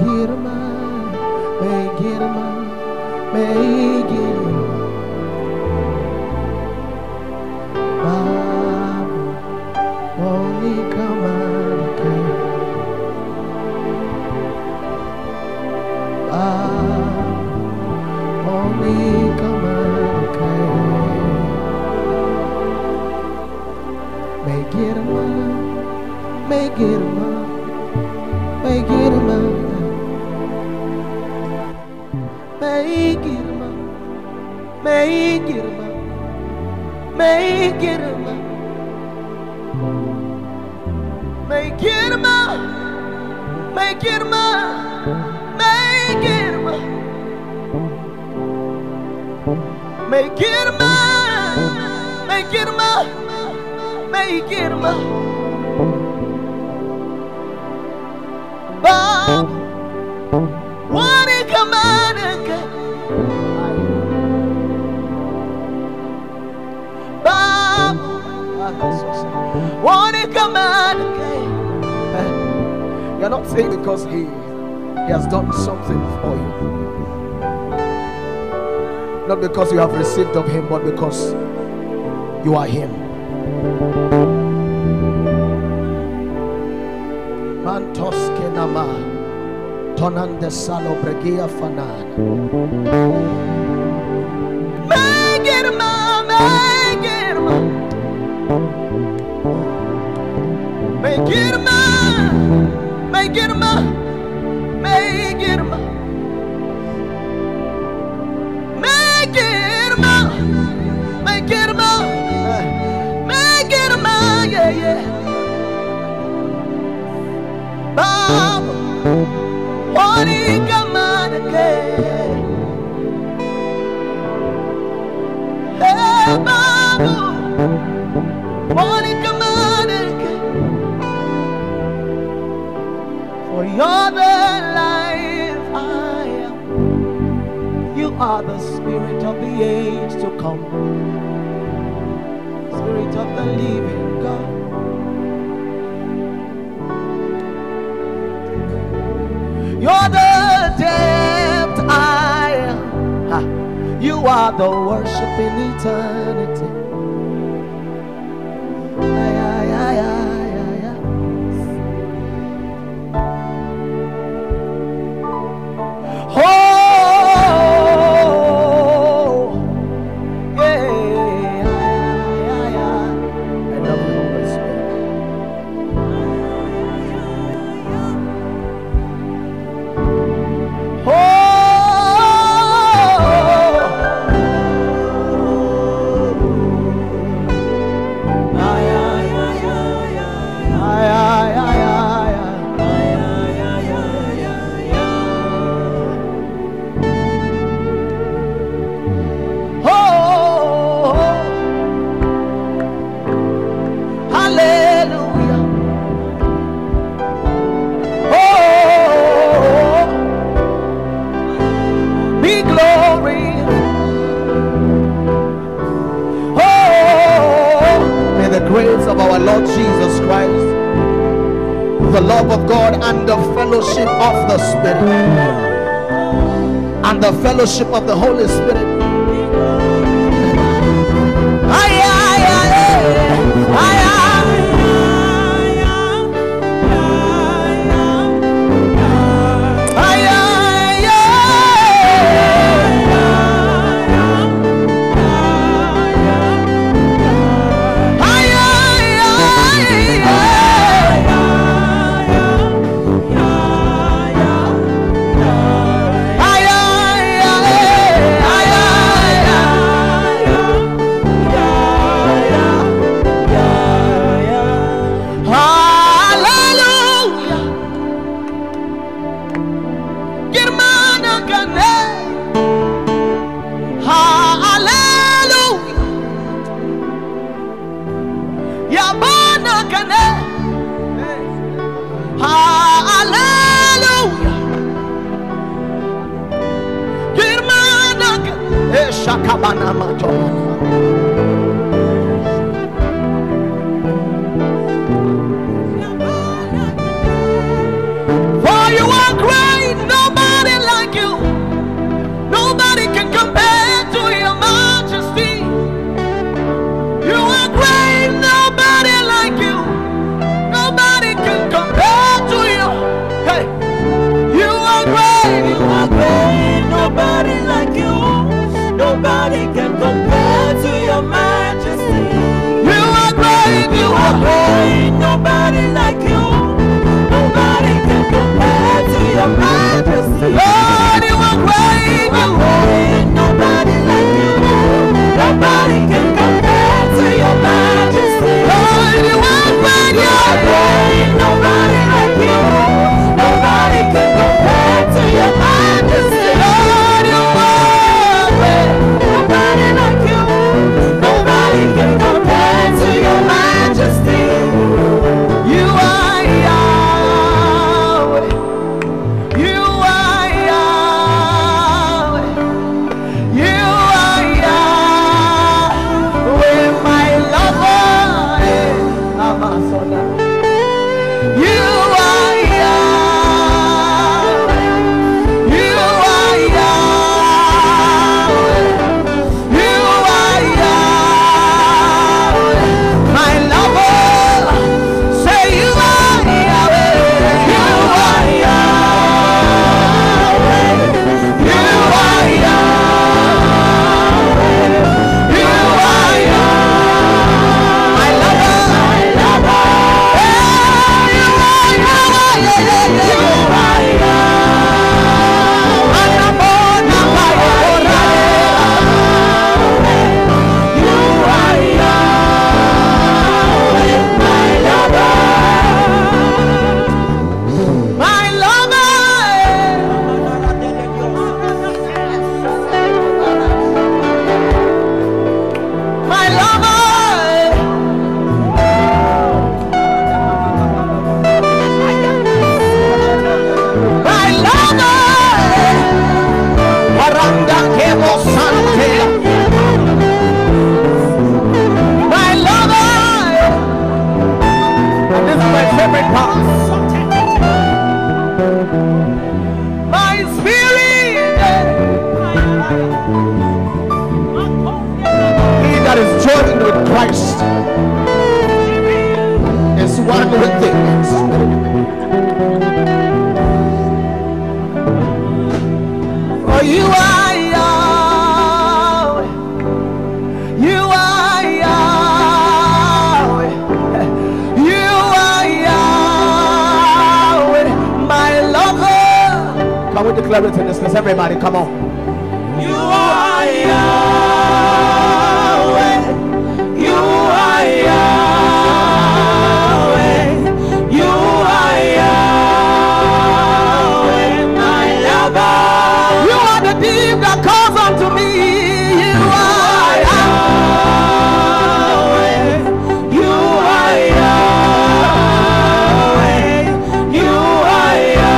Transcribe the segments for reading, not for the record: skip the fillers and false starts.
girma, may girma. Only come again. Only come again. Make it a man, make it a man, make it a man, make it a man, make it a man, make it a man. Make it a man, make it a man, make it a man, make it a man, make it a man, make it a man. Bob, what a command again. Bob, what a command again. You're not saying because he has done something for you, not because you have received of him, but because you are him. Mantos kenama tonande salo bregia fanan. Make it a man, make it a man, make it a man, make it a man, make it a man, make it a man, make it a man, make it a man, yeah, yeah. Bob, what he come on again? Hey, Bob, what he come on again? For you're the life I am. You are the spirit of the age to come, spirit of the living God. You're the depth I am. You are the worship in eternity. Fellowship of the Holy Spirit. For you are great. My spirit. He that is joined with Christ is one with the Spirit. For you are Yahweh. You are Yahweh. You are Yahweh, my lover. Can we declare it in this place? Everybody, come on. You are Yahweh. You are Yahweh. You are Yahweh, my lover. You are the deep that calls unto me. You are Yahweh. You are Yahweh. You are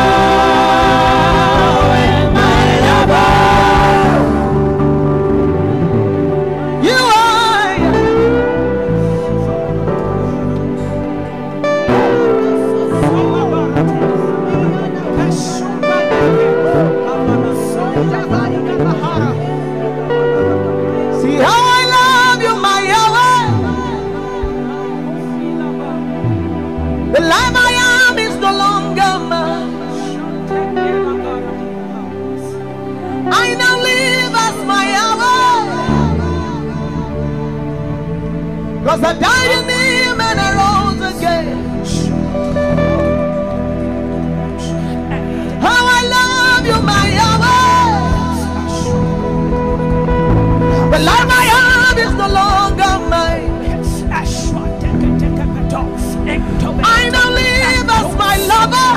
Yahweh, my lover. You are See how I love you, my Yahweh. The life I am is no longer mine. I now live as my Yahweh, because I died in him and I rose again. How I love you, my Yahweh. The life I have is no longer mine. I now live as my lover,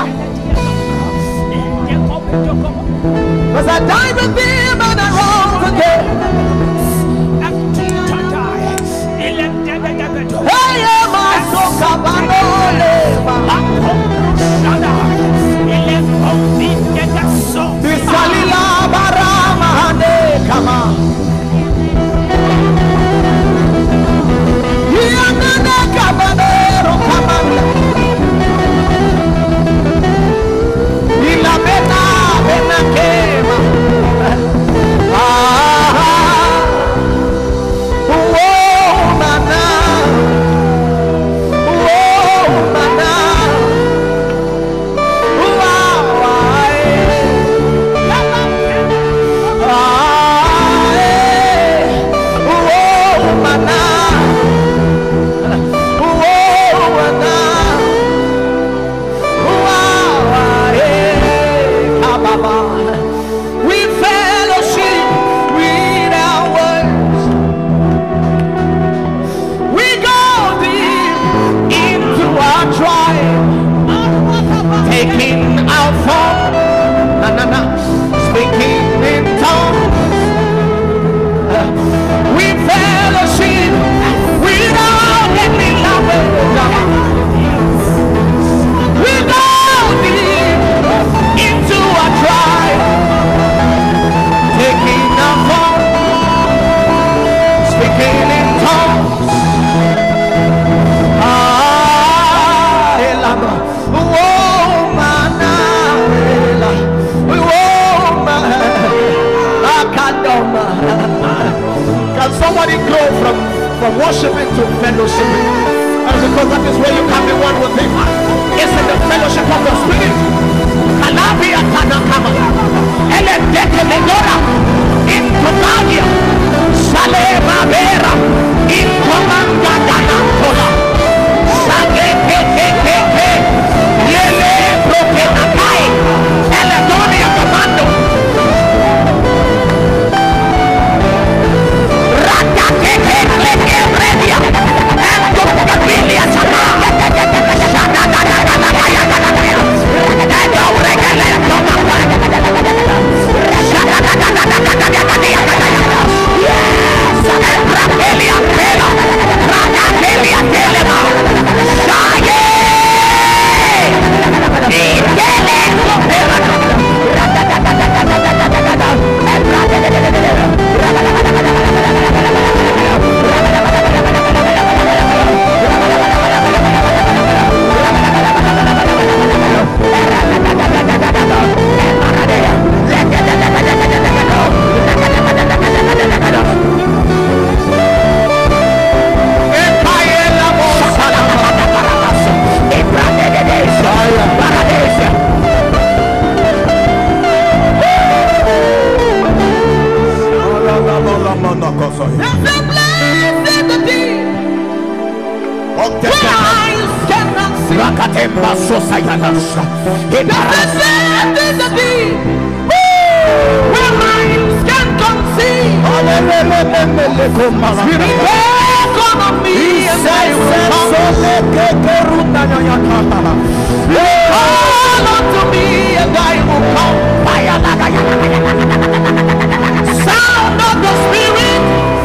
because I died with him and I rose again. Hey, my soul, Bisalila barama hande kama. Yamana kabadero kamanda. Ila bena bena kema. Taking our form, speaking in tongues, we fellowship without any language. We go deep into our tribe, taking our form, speaking in tongues. Can somebody grow from worshiping to fellowship? Because that is where you can be one with him. It's in the fellowship of the Spirit. Kalabia Tanakama, Eledeke Medora, in Tomagia, Salema Vera, in Comanga Danatola, Sage Keke, Yele Prokenakai, Eledonia Commando. Rata It doesn't stand in the deep where minds can conceive. Spirit, walk on me and I will come. Call unto me and I will come. Sound of the Spirit,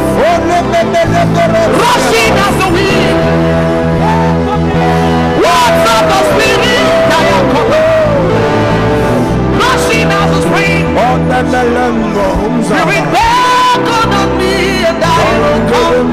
rushing as the wind. Words of the Spirit, I am coming. Rushing as the spring. Spirit, walk on me and I will come.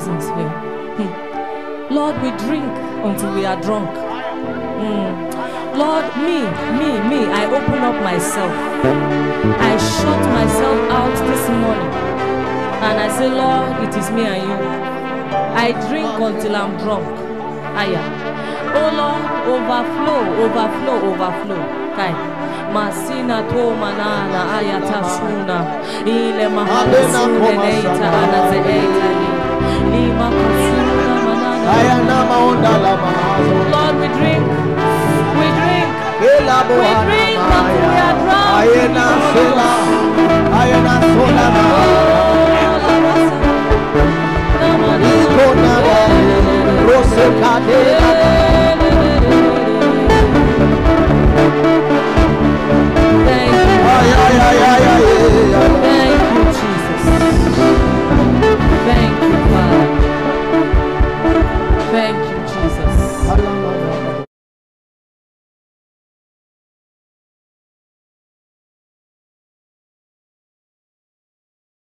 presence here. Lord, we drink until we are drunk. Lord, me, I open up myself. I shut myself out this morning. And I say, Lord, it is me and you. I drink until I'm drunk. Oh Lord, overflow. Kai. Masina to manana ayata suna. Ile mahasune neita anazeita ni. Lima kusuna manana. Ayana maonda la mahazo. Lord, we drink. We drink until we are drunk. Ayana sola na. Rose kade.